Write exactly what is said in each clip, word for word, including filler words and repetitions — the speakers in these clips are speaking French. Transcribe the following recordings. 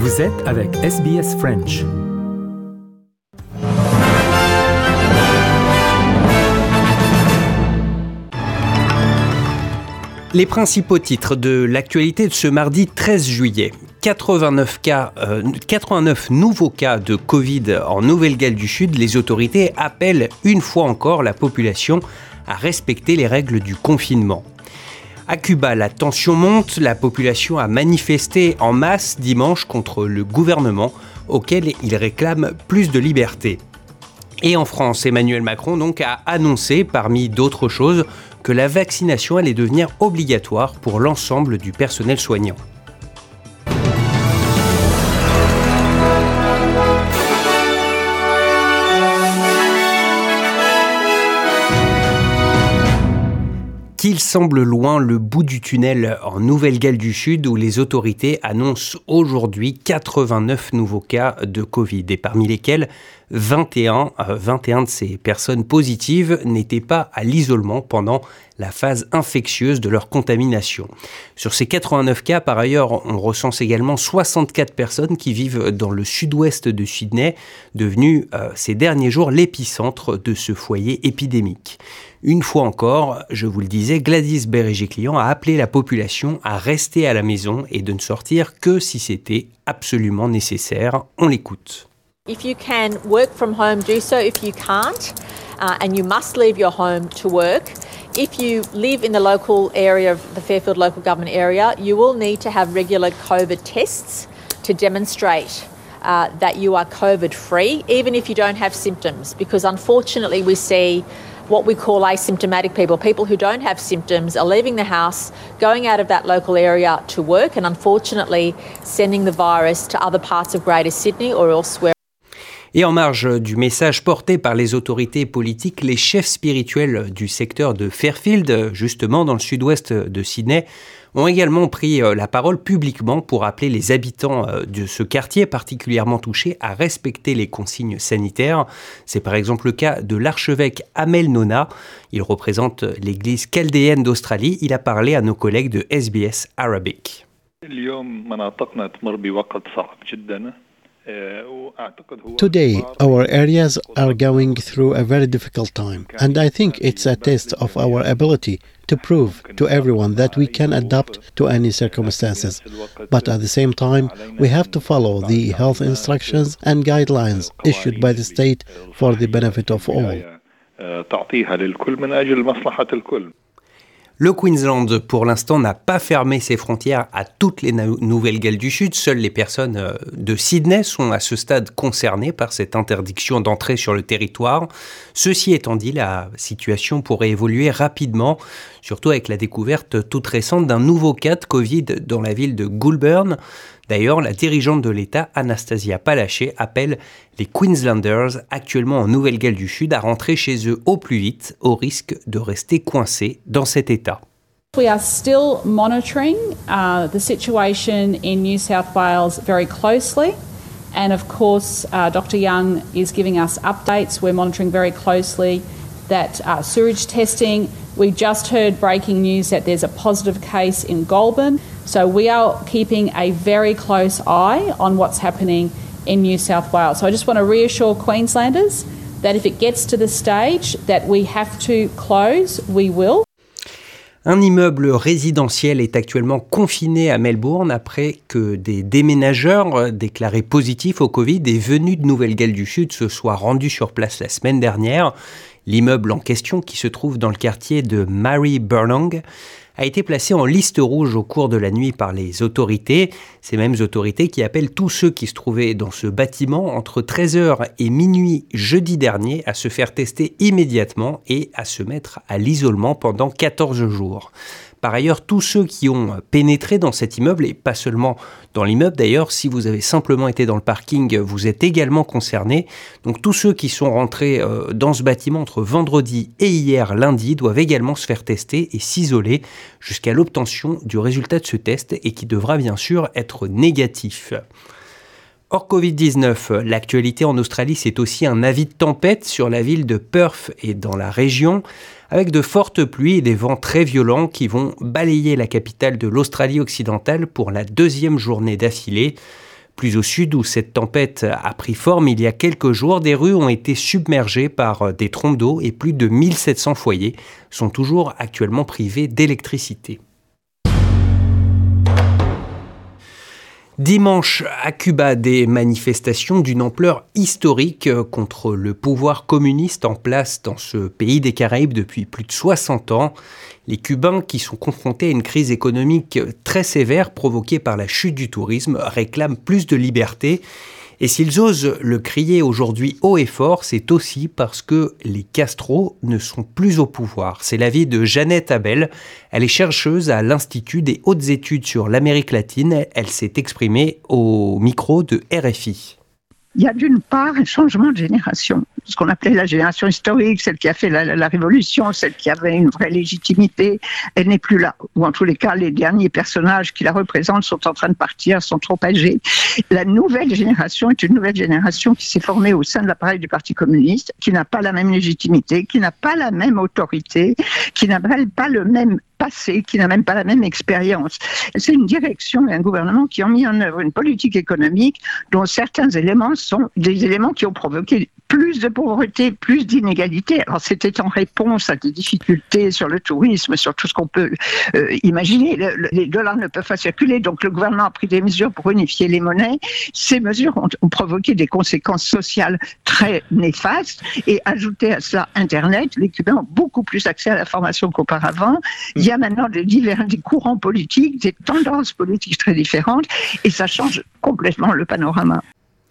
Vous êtes avec S B S French. Les principaux titres de l'actualité de ce mardi treize juillet. quatre-vingt-neuf, cas, euh, quatre-vingt-neuf nouveaux cas de Covid en Nouvelle-Galles du Sud. Les autorités appellent une fois encore la population à respecter les règles du confinement. À Cuba, la tension monte. La population a manifesté en masse dimanche contre le gouvernement auquel il réclame plus de liberté. Et en France, Emmanuel Macron donc a annoncé, parmi d'autres choses, que la vaccination allait devenir obligatoire pour l'ensemble du personnel soignant. Qu'il semble loin le bout du tunnel en Nouvelle-Galles du Sud où les autorités annoncent aujourd'hui quatre-vingt-neuf nouveaux cas de Covid et parmi lesquels vingt et un, vingt et un de ces personnes positives n'étaient pas à l'isolement pendant la phase infectieuse de leur contamination. Sur ces quatre-vingt-neuf cas, par ailleurs, on recense également soixante-quatre personnes qui vivent dans le sud-ouest de Sydney, devenu euh, ces derniers jours l'épicentre de ce foyer épidémique. Une fois encore, je vous le disais, Gladys Berejiklian a appelé la population à rester à la maison et de ne sortir que si c'était absolument nécessaire. On l'écoute. If you can work from home, do so. If you can't, uh, and you must leave your home to work, if you live in the local area of the Fairfield local government area, you will need to have regular COVID tests to demonstrate uh, that you are COVID-free, even if you don't have symptoms, because unfortunately we see what we call asymptomatic people, people who don't have symptoms are leaving the house, going out of that local area to work and unfortunately sending the virus to other parts of Greater Sydney or elsewhere. Et en marge du message porté par les autorités politiques, les chefs spirituels du secteur de Fairfield, justement dans le sud-ouest de Sydney, ont également pris la parole publiquement pour appeler les habitants de ce quartier particulièrement touché à respecter les consignes sanitaires. C'est par exemple le cas de l'archevêque Amel Nona. Il représente l'église chaldéenne d'Australie. Il a parlé à nos collègues de S B S Arabic. Today, our areas are going through a very difficult time, and I think it's a test of our ability to prove to everyone that we can adapt to any circumstances. But at the same time, we have to follow the health instructions and guidelines issued by the state for the benefit of all. Le Queensland, pour l'instant, n'a pas fermé ses frontières à toutes les Nouvelles-Galles du Sud. Seules les personnes de Sydney sont à ce stade concernées par cette interdiction d'entrée sur le territoire. Ceci étant dit, la situation pourrait évoluer rapidement, surtout avec la découverte toute récente d'un nouveau cas de Covid dans la ville de Goulburn. D'ailleurs, la dirigeante de l'État, Anastasia Palaszczuk, appelle les Queenslanders, actuellement en Nouvelle-Galles du Sud, à rentrer chez eux au plus vite, au risque de rester coincés dans cet état. We are still monitoring uh, the situation in New South Wales very closely. And of course, uh, Doctor Young is giving us updates. We're monitoring very closely that uh, sewage testing. We just heard breaking news that there's a positive case in Goulburn. So we are keeping a very close eye on what's happening in New South Wales. So I just want to reassure Queenslanders that if it gets to the stage that we have to close, we will. Un immeuble résidentiel est actuellement confiné à Melbourne après que des déménageurs déclarés positifs au Covid et venus de Nouvelle-Galles du Sud se soient rendus sur place la semaine dernière. L'immeuble en question, qui se trouve dans le quartier de Maribyrnong, a été placé en liste rouge au cours de la nuit par les autorités. Ces mêmes autorités qui appellent tous ceux qui se trouvaient dans ce bâtiment entre treize heures et minuit jeudi dernier à se faire tester immédiatement et à se mettre à l'isolement pendant quatorze jours. Par ailleurs, tous ceux qui ont pénétré dans cet immeuble, et pas seulement dans l'immeuble d'ailleurs, si vous avez simplement été dans le parking, vous êtes également concernés. Donc tous ceux qui sont rentrés euh, dans ce bâtiment entre vendredi et hier lundi doivent également se faire tester et s'isoler jusqu'à l'obtention du résultat de ce test et qui devra bien sûr être négatif. Hors covid dix-neuf, l'actualité en Australie, c'est aussi un avis de tempête sur la ville de Perth et dans la région, avec de fortes pluies et des vents très violents qui vont balayer la capitale de l'Australie occidentale pour la deuxième journée d'affilée. Plus au sud, où cette tempête a pris forme il y a quelques jours, des rues ont été submergées par des trompes d'eau et plus de mille sept cents foyers sont toujours actuellement privés d'électricité. Dimanche, à Cuba, des manifestations d'une ampleur historique contre le pouvoir communiste en place dans ce pays des Caraïbes depuis plus de soixante ans. Les Cubains, qui sont confrontés à une crise économique très sévère provoquée par la chute du tourisme, réclament plus de liberté. Et s'ils osent le crier aujourd'hui haut et fort, c'est aussi parce que les Castro ne sont plus au pouvoir. C'est l'avis de Jeannette Abel. Elle est chercheuse à l'Institut des hautes études sur l'Amérique latine. Elle s'est exprimée au micro de R F I. Il y a d'une part un changement de génération, ce qu'on appelait la génération historique, celle qui a fait la, la, la révolution, celle qui avait une vraie légitimité, elle n'est plus là. Ou en tous les cas, les derniers personnages qui la représentent sont en train de partir, sont trop âgés. La nouvelle génération est une nouvelle génération qui s'est formée au sein de l'appareil du Parti communiste, qui n'a pas la même légitimité, qui n'a pas la même autorité, qui n'a pas le même passé, qui n'a même pas la même expérience. C'est une direction et un gouvernement qui ont mis en œuvre une politique économique dont certains éléments sont des éléments qui ont provoqué plus de pauvreté, plus d'inégalités. Alors c'était en réponse à des difficultés sur le tourisme, sur tout ce qu'on peut euh, imaginer. Le, le, les dollars ne peuvent pas circuler, donc le gouvernement a pris des mesures pour unifier les monnaies. Ces mesures ont, ont provoqué des conséquences sociales très néfastes et ajouté à cela Internet, les Cubains ont beaucoup plus accès à l'information qu'auparavant. Il y a maintenant des, divers, des courants politiques, des tendances politiques très différentes et ça change complètement le panorama.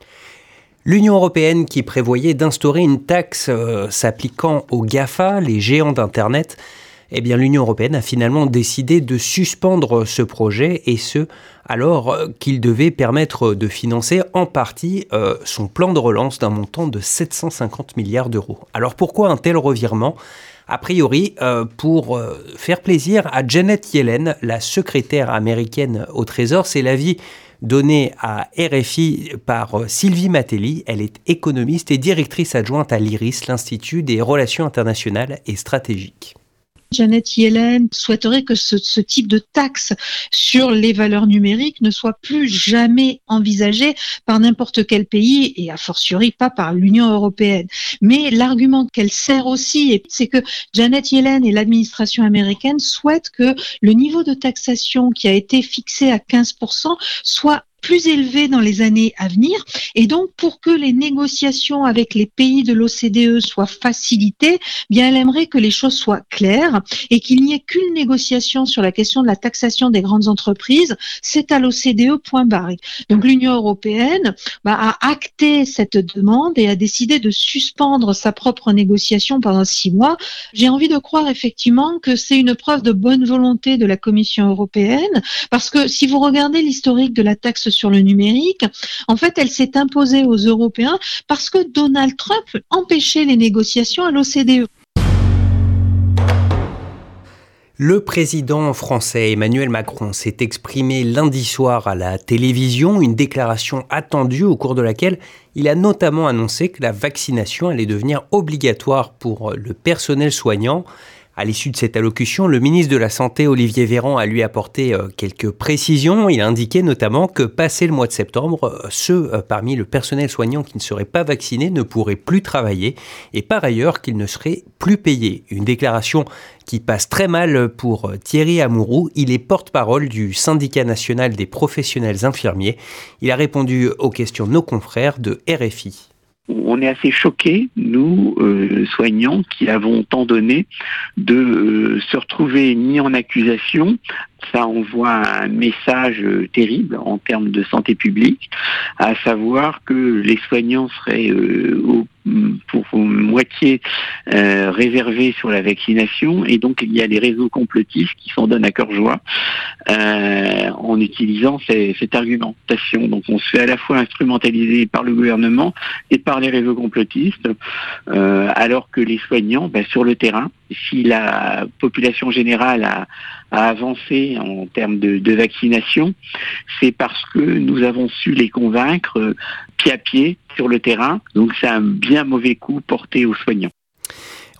L'Union européenne qui prévoyait d'instaurer une taxe euh, s'appliquant aux GAFA, les géants d'Internet, eh bien l'Union européenne a finalement décidé de suspendre ce projet et ce, alors qu'il devait permettre de financer en partie euh, son plan de relance d'un montant de sept cent cinquante milliards d'euros. Alors pourquoi un tel revirement ? A priori, euh, pour euh, faire plaisir à Janet Yellen, la secrétaire américaine au Trésor, c'est l'avis donné à R F I par Sylvie Matelli. Elle est économiste et directrice adjointe à l'I R I S, l'Institut des relations internationales et stratégiques. Janet Yellen souhaiterait que ce, ce type de taxe sur les valeurs numériques ne soit plus jamais envisagé par n'importe quel pays et a fortiori pas par l'Union européenne. Mais l'argument qu'elle sert aussi, c'est que Janet Yellen et l'administration américaine souhaitent que le niveau de taxation qui a été fixé à quinze pour cent soit plus élevé dans les années à venir. Et donc, pour que les négociations avec les pays de l'O C D E soient facilitées, bien, elle aimerait que les choses soient claires et qu'il n'y ait qu'une négociation sur la question de la taxation des grandes entreprises. C'est à l'O C D E, point barre. Donc, l'Union européenne bah, a acté cette demande et a décidé de suspendre sa propre négociation pendant six mois. J'ai envie de croire effectivement que c'est une preuve de bonne volonté de la Commission européenne, parce que si vous regardez l'historique de la taxe sur le numérique, en fait, elle s'est imposée aux Européens parce que Donald Trump empêchait les négociations à l'O C D E. Le président français Emmanuel Macron s'est exprimé lundi soir à la télévision, une déclaration attendue au cours de laquelle il a notamment annoncé que la vaccination allait devenir obligatoire pour le personnel soignant. À l'issue de cette allocution, le ministre de la Santé, Olivier Véran, a lui apporté quelques précisions. Il a indiqué notamment que, passé le mois de septembre, ceux parmi le personnel soignant qui ne seraient pas vaccinés ne pourraient plus travailler et par ailleurs qu'ils ne seraient plus payés. Une déclaration qui passe très mal pour Thierry Amouroux. Il est porte-parole du syndicat national des professionnels infirmiers. Il a répondu aux questions de nos confrères de R F I. On est assez choqués, nous, euh, soignants, qui avons tant donné, de euh, se retrouver mis en accusation. Ça envoie un message euh, terrible en termes de santé publique, à savoir que les soignants seraient euh, au, pour, pour moitié euh, réservés sur la vaccination, et donc il y a des réseaux complotistes qui s'en donnent à cœur joie euh, en utilisant ces, cette argumentation. Donc on se fait à la fois instrumentaliser par le gouvernement et par les réseaux complotistes, euh, alors que les soignants, bah, sur le terrain, si la population générale a, a avancé en termes de, de vaccination, c'est parce que nous avons su les convaincre euh, pied à pied sur le terrain. Donc c'est un bien mauvais coup porté aux soignants.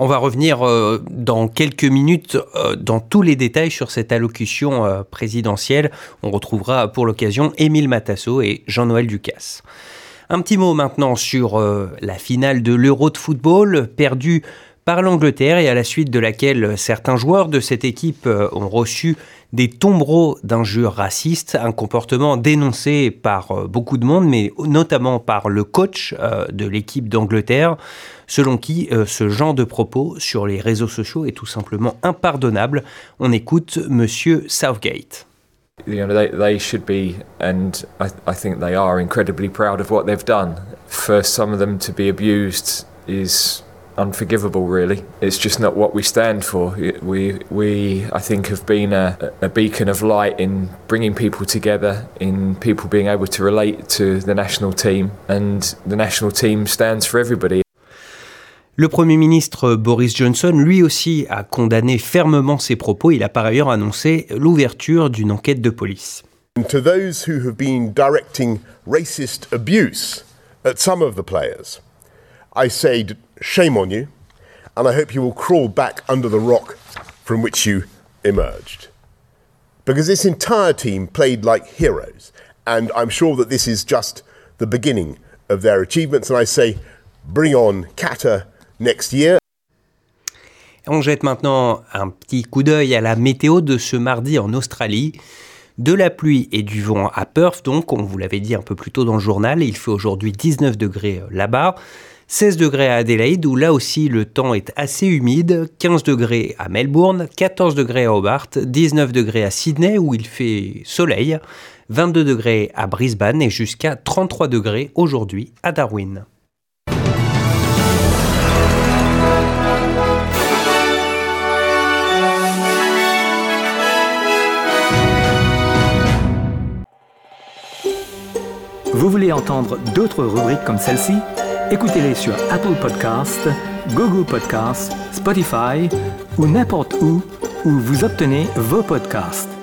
On va revenir euh, dans quelques minutes euh, dans tous les détails sur cette allocution euh, présidentielle. On retrouvera pour l'occasion Émile Matasso et Jean-Noël Ducasse. Un petit mot maintenant sur euh, la finale de l'Euro de football, perdue par l'Angleterre et à la suite de laquelle certains joueurs de cette équipe euh, ont reçu des tombereaux d'injures racistes, un comportement dénoncé par euh, beaucoup de monde, mais notamment par le coach euh, de l'équipe d'Angleterre, selon qui euh, ce genre de propos sur les réseaux sociaux est tout simplement impardonnable. On écoute Monsieur Southgate. You know, they, they should be, and I, I think they are, incredibly proud of what they've done. For some of them to be abused is unforgivable, really. It's just not what we stand for. We, we I think, have been a, a beacon of light in bringing people together, in people being able to relate to the national team, and the national team stands for everybody. Le Premier ministre Boris Johnson, lui aussi, a condamné fermement ces propos. Il a par ailleurs annoncé l'ouverture d'une enquête de police. And to those who have been directing racist abuse at some of the players, I say shame on you, and I hope you will crawl back under the rock from which you emerged. Because this entire team played like heroes, and I'm sure that this is just the beginning of their achievements, and I say bring on Qatar next year. On jette maintenant un petit coup d'œil à la météo de ce mardi en Australie. De la pluie et du vent à Perth, donc, on vous l'avait dit un peu plus tôt dans le journal, il fait aujourd'hui dix-neuf degrés là-bas, seize degrés à Adélaïde, où là aussi le temps est assez humide, quinze degrés à Melbourne, quatorze degrés à Hobart, dix-neuf degrés à Sydney, où il fait soleil, vingt-deux degrés à Brisbane et jusqu'à trente-trois degrés aujourd'hui à Darwin. Vous voulez entendre d'autres rubriques comme celle-ci? Écoutez-les sur Apple Podcasts, Google Podcasts, Spotify ou n'importe où où vous obtenez vos podcasts.